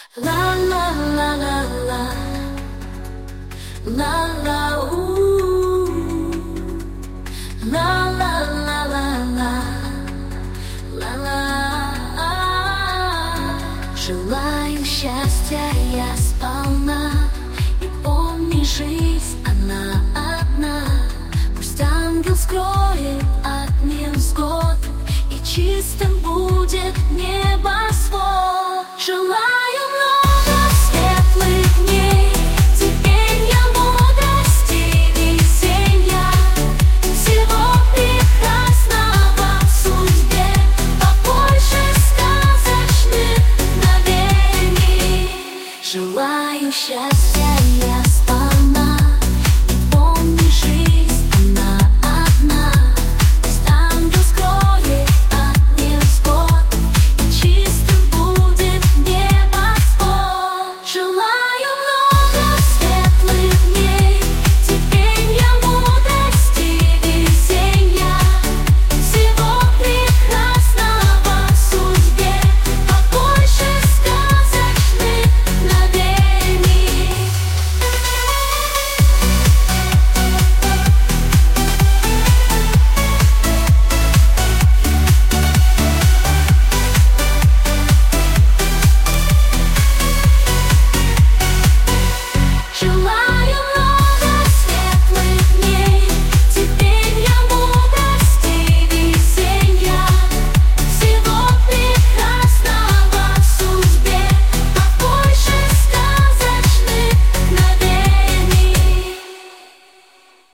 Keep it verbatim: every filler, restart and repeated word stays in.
La la la la la, la la ooh, la la la la la, la la. Желаю счастья я сполна, и помни, жизнь она одна. Пусть ангел скроет от невзгод, и чистым будет небосвод. Желаю много светлых дней, терпенья, мудрости, весенья, всего прекрасного в судьбе, побольше сказочных мгновений. Желаю счастья.